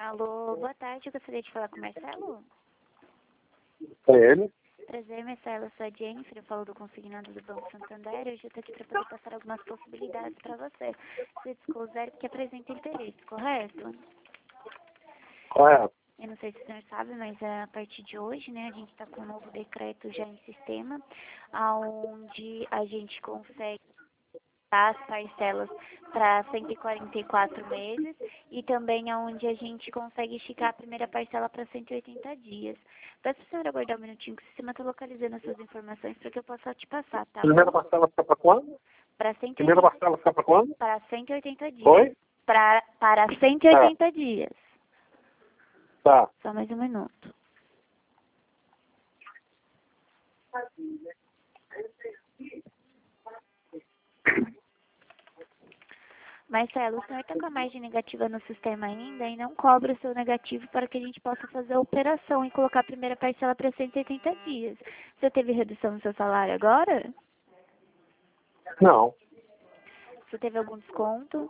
Alô, boa tarde, eu gostaria de falar com o Marcelo. É ele? Prazer, Marcelo, eu sou a Jennifer, eu falo do consignado do Banco Santander. Hoje eu estou aqui para poder passar algumas possibilidades para você. Você desconsidera que apresenta interesse, correto? Correto. Eu não sei se o senhor sabe, mas a partir de hoje, né, a gente está com um novo decreto já em sistema, onde a gente consegue as parcelas para 144 meses e também onde a gente consegue esticar a primeira parcela para 180 dias. Peço para o senhor aguardar um minutinho que o sistema está localizando as suas informações para que eu possa te passar, tá? Primeira parcela fica para quando? Para Primeira 180, parcela fica para quando? para 180 dias. Oi? Para 180 dias. Tá. Só mais um minuto. Marcelo, o senhor está com a margem negativa no sistema ainda e não cobra o seu negativo para que a gente possa fazer a operação e colocar a primeira parcela para 180 dias. Você teve redução no seu salário agora? Não. Você teve algum desconto?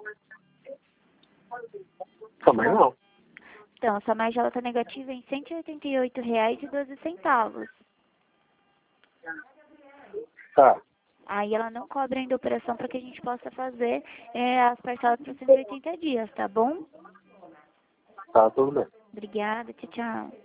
Também não. Então, sua margem está negativa em R$ 188,12. Tá. Aí ela não cobra ainda a operação para que a gente possa fazer as parcelas para 180 dias, tá bom? Tá, tudo bem. Obrigada, tchau, tchau.